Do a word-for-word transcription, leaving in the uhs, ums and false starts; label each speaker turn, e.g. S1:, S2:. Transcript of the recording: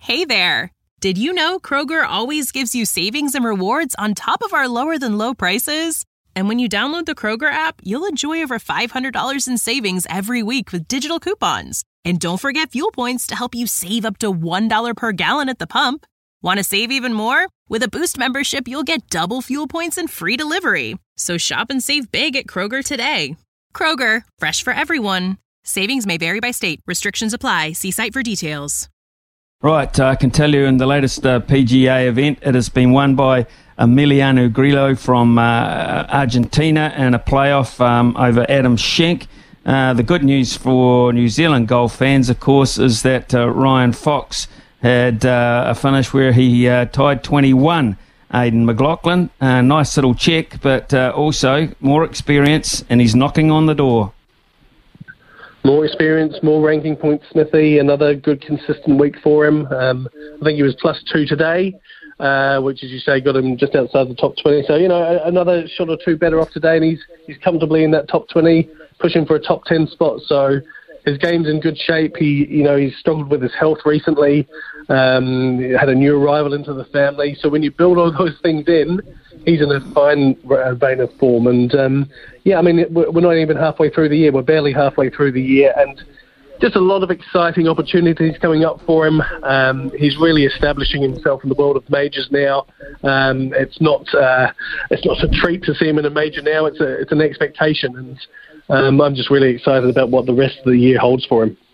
S1: Hey there! Did you know Kroger always gives you savings and rewards on top of our lower-than-low prices? And when you download the Kroger app, you'll enjoy over five hundred dollars in savings every week with digital coupons. And don't forget fuel points to help you save up to one dollar per gallon at the pump. Want to save even more? With a Boost membership, you'll get double fuel points and free delivery. So shop and save big at Kroger today. Kroger, fresh for everyone. Savings may vary by state. Restrictions apply. See site for details.
S2: Right, uh, I can tell you in the latest uh, P G A event, it has been won by Emiliano Grillo from uh, Argentina in a playoff um, over Adam Schenk. Uh, the good news for New Zealand golf fans, of course, is that uh, Ryan Fox had uh, a finish where he uh, tied twenty-one Aidan McLaughlin. Uh, nice little check, but uh, also more experience, and he's knocking on the door.
S3: More experience, more ranking points, Smithy. Another good, consistent week for him. Um, I think he was plus two today, uh, which, as you say, got him just outside the top twenty. So, you know, another shot or two better off today, and he's he's comfortably in that top twenty, pushing for a top ten spot. So his game's in good shape. He, you know, he's struggled with his health recently. Um, had a new arrival into the family. So when you build all those things in, he's in a fine vein of form. And, um, yeah, I mean, we're not even halfway through the year. We're barely halfway through the year. And just a lot of exciting opportunities coming up for him. Um, he's really establishing himself in the world of majors now. Um, it's not uh, it's not a treat to see him in a major now. It's a, it's an expectation. And um, I'm just really excited about what the rest of the year holds for him.